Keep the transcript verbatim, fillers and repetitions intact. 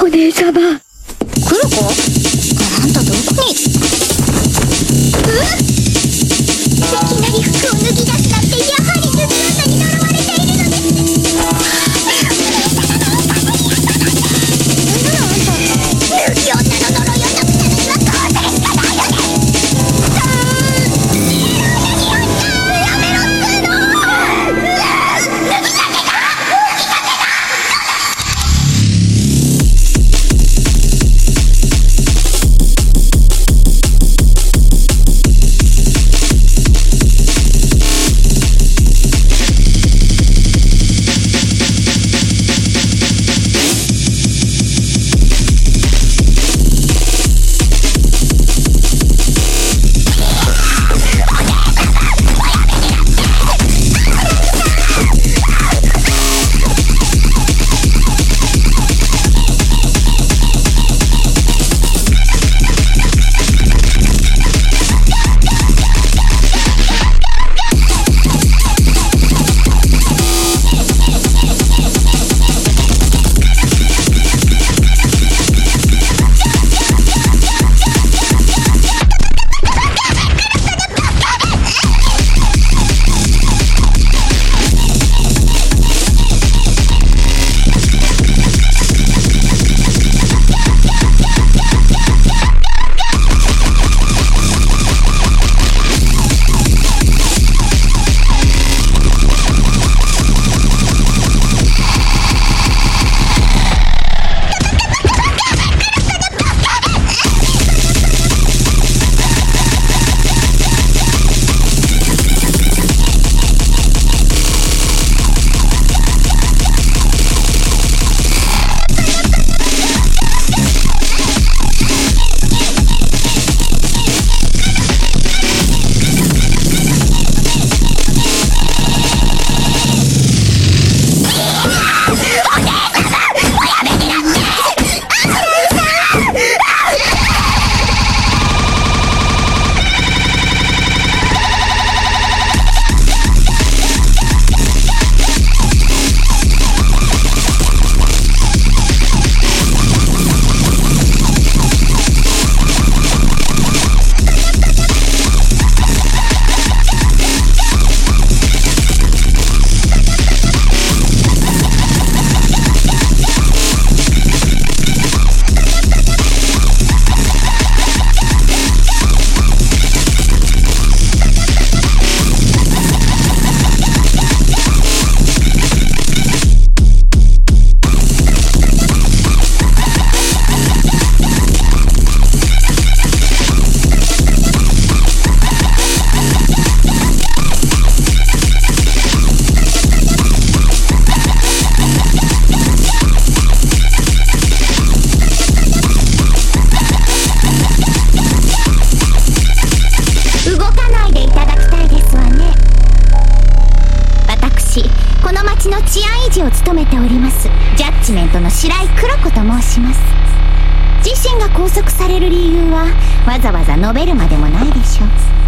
お姉様。 クロコ？あんたどこに？うっ！いきなり服を脱ぎ出すなんて、やはり抜き女に呪われているのです。抜き女の呪いを解くためにはこうするしかないよね。抜き女やめろっての。脱ぎたてだ。を務めておりますジャッジメントの白井黒子と申します。自身が拘束される理由はわざわざ述べるまでもないでしょう。